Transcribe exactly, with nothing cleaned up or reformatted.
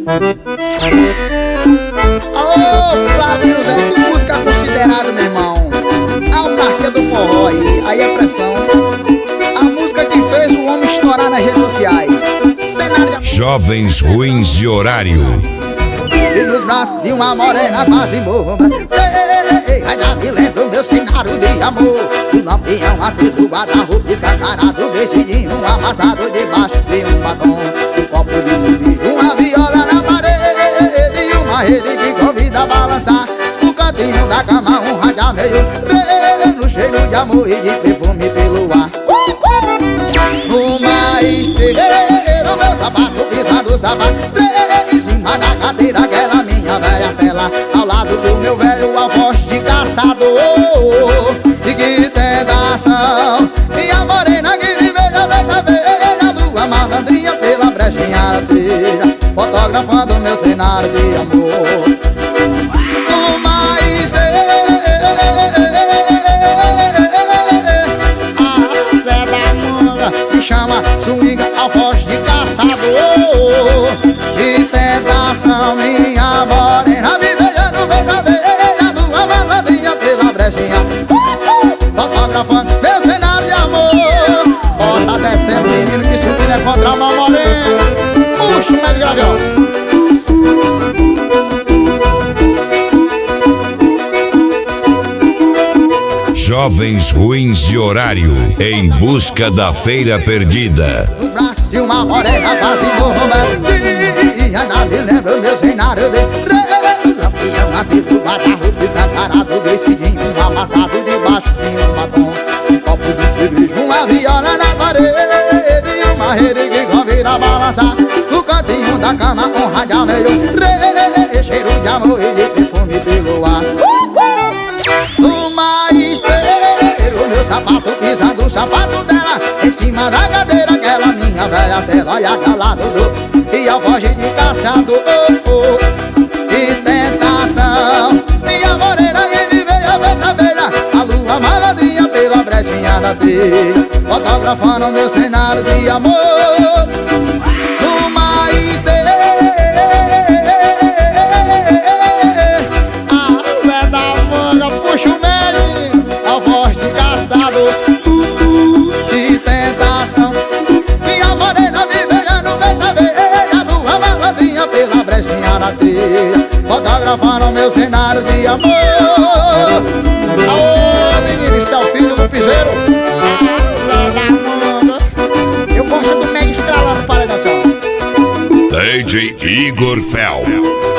Alô, Flávio Zé, que música considerada, meu irmão? A autarquia do forró aí, aí é pressão. A música que fez o homem estourar nas redes sociais. Cenário de... Jovens ruins de horário. E nos braços de uma morena quase morra. Ainda me lembro meu cenário de amor. O lampião aceso, o guarda-roupa escancarado, o vestidinho amassado debaixo de um batom. Um copo de cerveja, uma viola na parede e uma rede que convida a balançar. No cantinho da cama um rádio meio no cheiro de amor e de perfume pelo ar. Numa esteira, meu sapato pisando o sapato em cima da cadeira, aquela minha velha cela, ao lado do meu velho alvoz de caçador. E que tentação, minha morena que me veja, veja, veja, tua malandrinha pela brechinha da telha, fotografando meu cenário de amor. Numa esteira, a Zé da Manga me chama swing alvoz de caçador. E tentação, minha morena me beijando, beija, beija, tua malandrinha pela brechinha, fotografando meu cenário de amor. Bota descendo, menino, que subindo é contra a mão morena. Puxa o médio graviola. Jovens ruins de horário, em busca da feira perdida. No braço de uma morena quase morrendo. E ainda me lembro meu cenário de lampião aceso, guarda-roupa escancarado, vestidinho amassado debaixo de um batom. Um copo de cerveja, uma viola na parede e uma rede que convida a balançar. No cantinho da cama um rádio meio cheiro de amor e de perfume pelo ar. Numa esteira, o meu sapato pisando o sapato dela em cima da cadeira, aquela minha velha cela, olha calado do e a voz de caçador. Oh, oh. E tentação, minha morena que me veja, veja, veja, a lua malandrinha pela brechinha da telha, fotografando meu cenário de amor. Numa esteira, a Zé da Manga puxa o meio, a voz de caçador. E tentação, minha morena me beijando, beija, beija, lua malandrinha pela brechinha da telha, fotografando meu cenário de amor. Aô, menino, esse é o filho do piseiro. Ah, Zé da Manga. Eu gosto do médio estralando para a dança. D J Igor Fel.